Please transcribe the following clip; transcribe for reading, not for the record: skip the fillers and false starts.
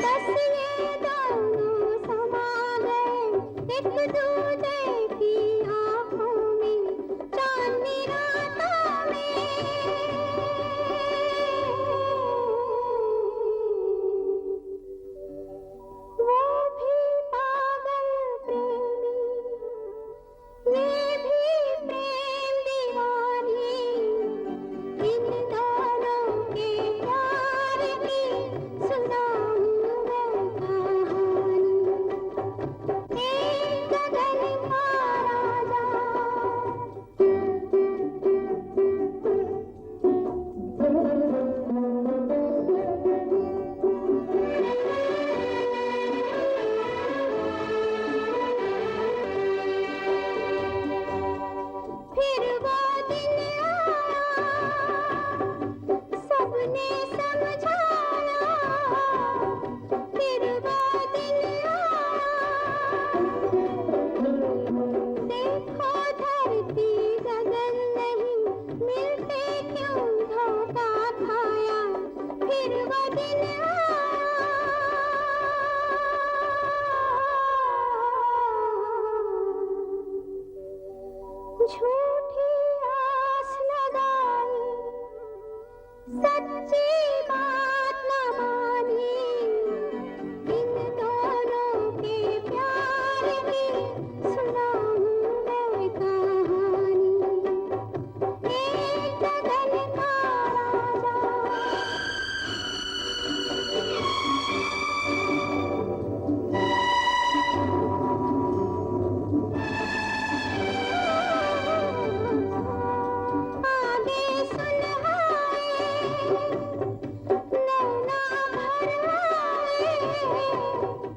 बस ये दोनों समा गए एक दूजे की आंखों में, चांदनी रातों में। वो भी पागल प्रेमी, ये भी प्रेम दीवानी, इन दोनों के प्यार की सुनाऊं मैं कहानी। एक गगन का राजा, फिर वो दिन आया, सबने समझाया। फिर वो दिन आया, देखो धरती गगन नहीं मिलते, क्यों धोखा खाया। फिर वो दिन आया, झूठी आस लगाई, सच्ची बात न मानी, इन दोनों के प्यार की सुनाऊं मैं कहानी। एक गगन का आगे सुन आए, नैना भर आए,